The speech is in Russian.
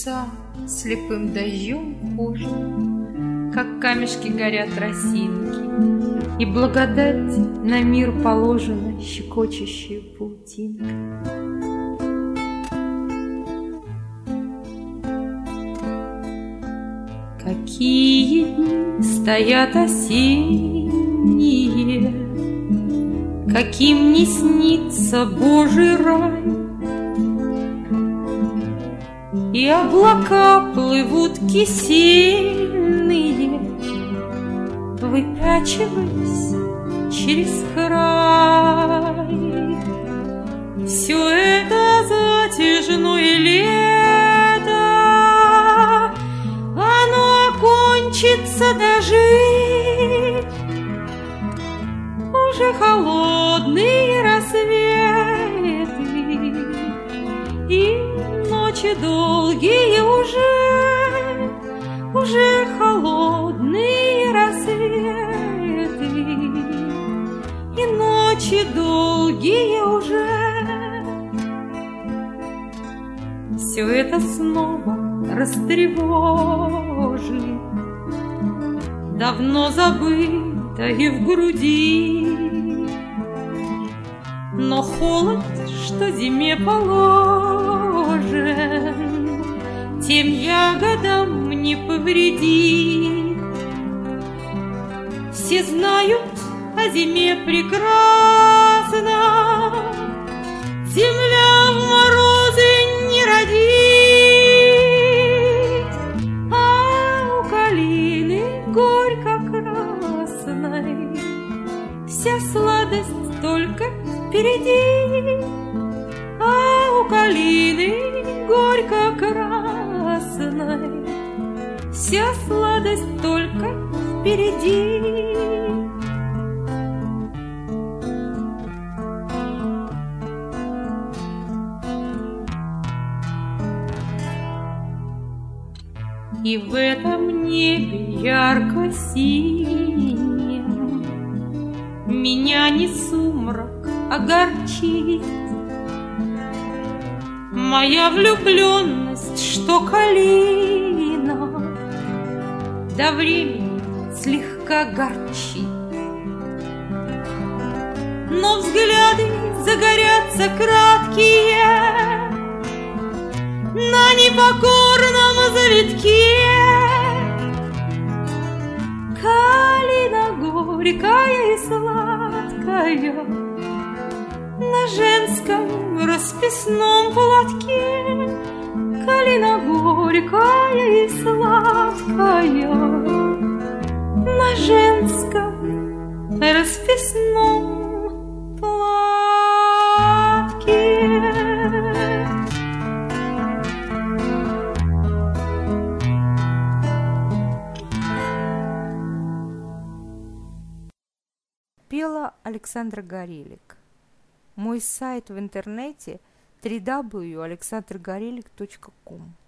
небеса слепым дождем хожи, как камешки горят росинки, и благодать на мир положена щекочущая паутинка. Какие дни стоят осенние, каким не снится Божий рай, и облака плывут кисельные, выпячиваясь через край. Все это затяжное лето, оно окончится дожить. Уже холодные рассветы и ночи долгие уже холодные рассветы и ночи долгие уже. Все это снова растревожит давно забытое в груди, но холод, что зиме положен, тем ягодам не повредит. Все знают о зиме прекрасно, земля в морозы не родит, а у калины горько-красной вся сладость только впереди, а у калины горько-красной вся сладость только впереди. И в этом небе ярко-синем меня не сумрак огорчит, моя влюбленность, что калина до времени слегка горчит. Но взгляды загорятся краткие на непокорном завитке. Калина горькая и сладкая на женском расписном платке. Калина горькая и сладкая на женском расписном платке. Пела Александра Горелик. Мой сайт в интернете www.alexandragorelik.com.